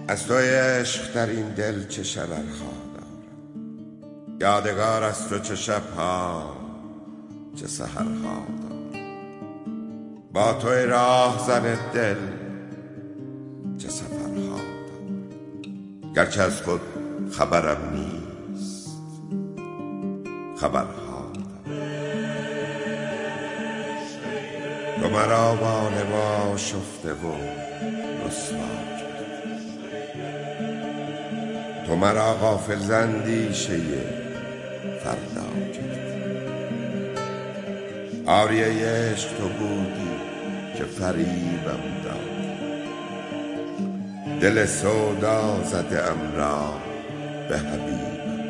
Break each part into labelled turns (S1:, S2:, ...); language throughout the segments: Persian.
S1: از تو عشق در این دل چه شررها دارم، یادگار از تو چه شبها چه سحرها دارم. با توی راه زن دل چه سفرها دارم، گرچه از خود خبرم نیست خبرها دارم. تو مرا با نوا شفته و رسوا، تو مرا غافل زندیشه فردا کرد. آریه عشق تو بودی که فریبم داد، دل سودا زده ام را به حبیبم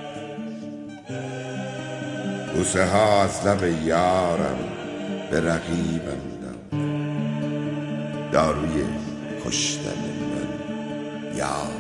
S1: داد. بوسه ها از لب یارم به رقیبم داد، داروی کشتن من یاد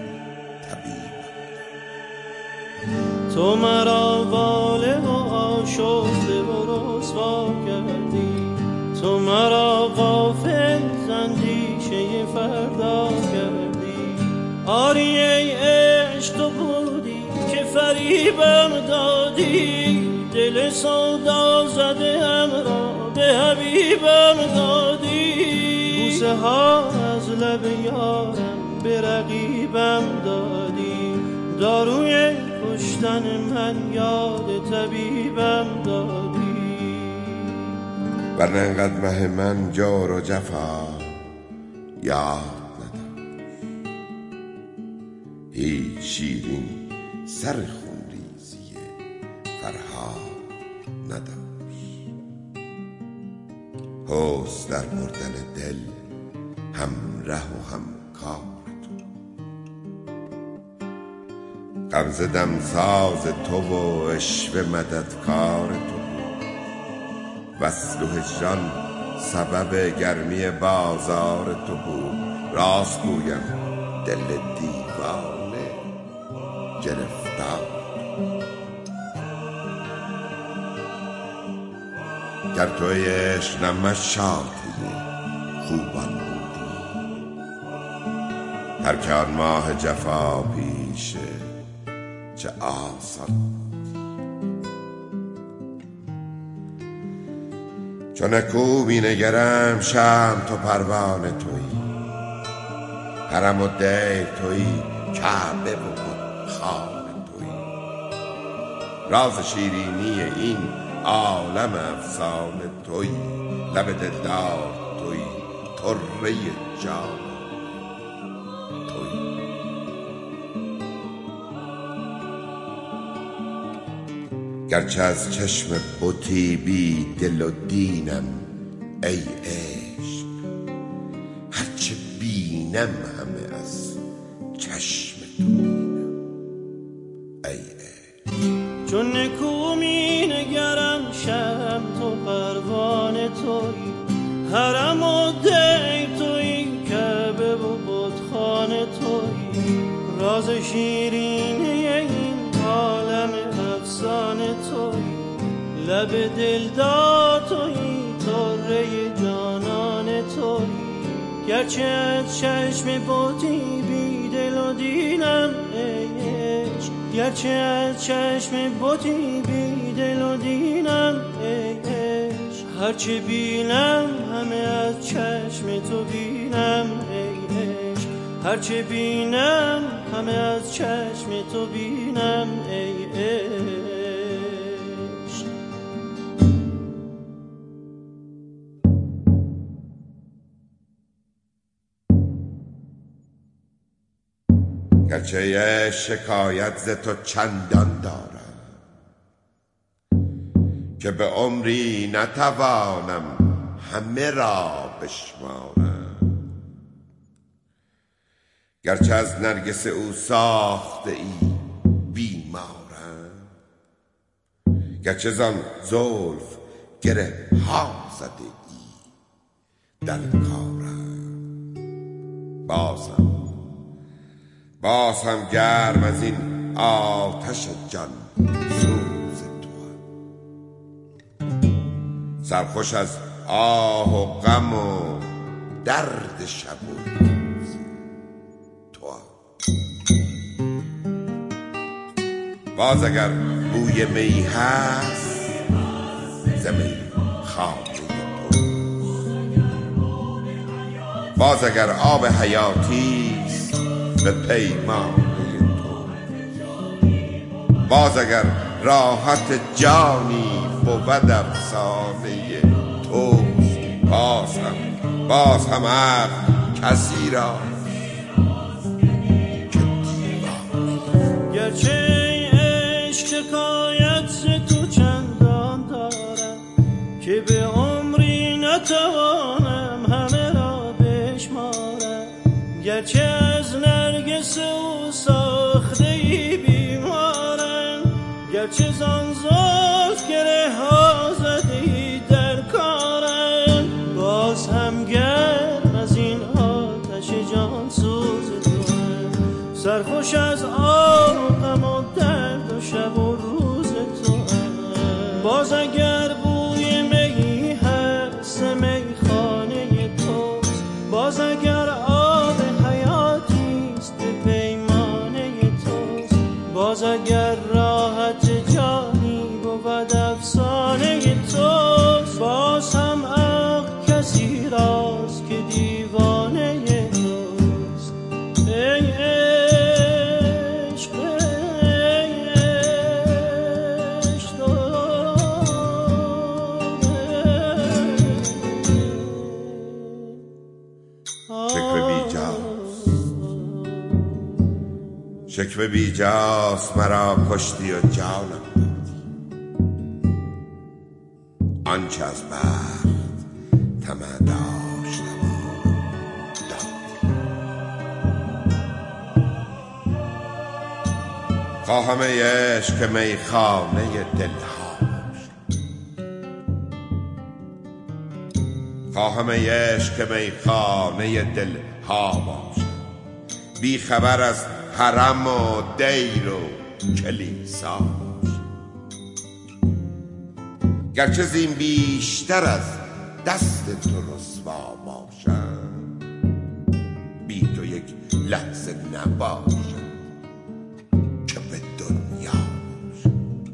S2: تو مرا واله و آشفته و رسوا کردی، تو مرا غافل زندیشه فردا کردی. آری ای عشق تو بودی که فریبم دادی، دل سودا زده ام را به حبیبم دادی. بوسه ها از لب یارم به رقیبم دادی، داروی کشتن من یاد طبیبم دادی.
S1: ورنه انقدر مه من جور و جفا یاد نداشت، هیچ شیرین سر خونریزی فرهاد نداشت. حسن در بردن دل همره و همکار، غمزه دمساز تو و عشوه مددکار تو بود. وصل و هجران سبب گرمی بازار تو بود. راست گویم دل دیوانه گرفتار. گر توی عشق نه مشاطه خوبان بودی، ترک آن ماه جفا پیشه چه آسان. چون نکو می نگرم شم تو پروانه تویی، حرم و دیر تویی، کعبه و بتخانه تویی. راز شیرینی این عالم افسانه تویی، لب دلدار تویی، طره جان تویی. گرچه از چشم بتی بی دل و دینم ای عشق، هرچه بینم همه از چشم تو بینم ای عشق.
S2: چون نکو می نگرم شم تو پروانه تویی، حرم و دیر تویی، کعبه و بتخانه تویی. راز شیرینه این عالم افسانه تویی، لب دلدار تویی، طره جانان تویی. گرچه از چشم بتی بی دل و دینم ای عشق، گرچه از چشم بتی بی دل و دینم ای عشق. هرچه بینم همه از چشم تو بینم ای عشق، هرچه بینم همه از چشم تو بینم ای عشق.
S1: گرچه شکایت ز تو چندان دارم که به عمری نتوانم همه را بشمارم. گرچه از نرگس او ساخته ای بیمارم، گرچه زان زلف گره ها زده ای در کارم. باز هم گرم از این آتش جان سوز توام، سرخوش از آه و غم و درد شب و روز باز اگر بوی می هست ز می خانه تو، باز اگر آب حیاتیست به پیمانه تو، باز اگر راحت جانی بود افسانه توست، باز هم عقل کسی را که دیوانه.
S2: گرچه شکایت ز تو چندان دارم که به عمری نتوانم همه را بشمارم، گرچه از نرگس او ساخته بیمارم، گرچه زان زلف گره ها زده در کارم، باز هم گرم از این آتش جان سوز توام، سرخوش از آبم و درد و شب و روز توام. باز اگر بوی می هست میخانه توست، باز اگر آب حیاتیست به پیمانه توست، باز اگر راحت جانی بود افسانه توست، باز هم عقل کسی راست که دیوانه توست. ای عشق
S1: شکوه بیجاست مرا کشتی و جانم بردی، آنچه از بخت طمع داشتم دادی. خواهم ای عشق که میخانه دلها باشد، خواهم ای عشق که میخانه دلها باشد، بی خبر از حرم و دیر و کلیسا باشد، گرچه زین بیشتر از دست تو رسوا باشم، بی تو یک لحظه نباشد که به دنیا باشد.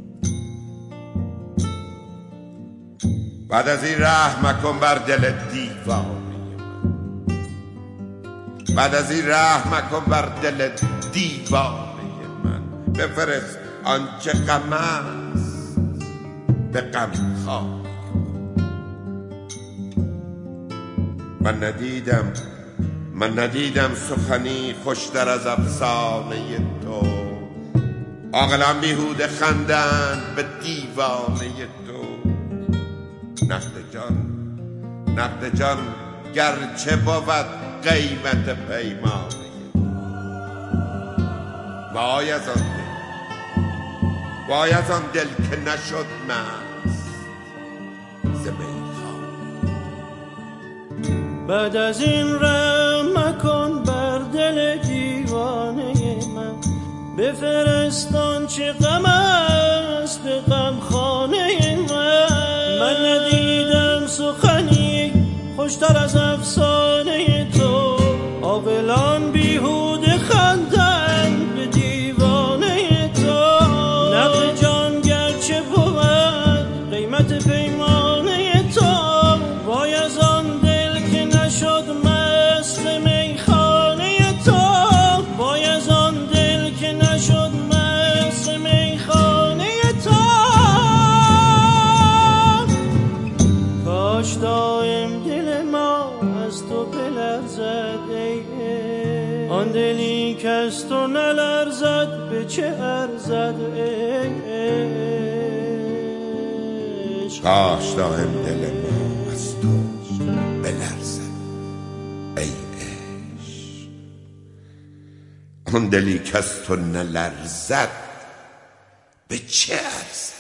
S1: بعد از این رحم مکن بر دل دیوانه من، بعد از این رحم مکن بر دل دیوانه من، بفرست آنچه غم است به غم خواهی. من ندیدم سخنی خوشتر از افسانه تو، عاقلان بیهوده خندند به دیوانه تو. نقد جان گرچه بود قیمت پیمانه، وای از آن دل که نشد مست ز میخانه.
S2: بعد از این رحم مکن بر دل دیوانه من، بفرست آنچه غم است به غمخانه من. من ندیدم سخنی خوشتر از افسانه تو، عاقلان بیهوده خندند به دیوانه تو. نقد جان گرچه بود قیمت پیمانه تو، وای از آن دل که نشد مست میخانه تو، وای از آن دل که نشد مست میخانه تو. کاش دایم دل ما از تو بلرزد ای، آن دلی که از تو نلرزد به چه ارزد ای.
S1: کاش دایم دل ما از تو بلرزد ای عشق، آن دلی که از تو نلرزد به چه ارزد.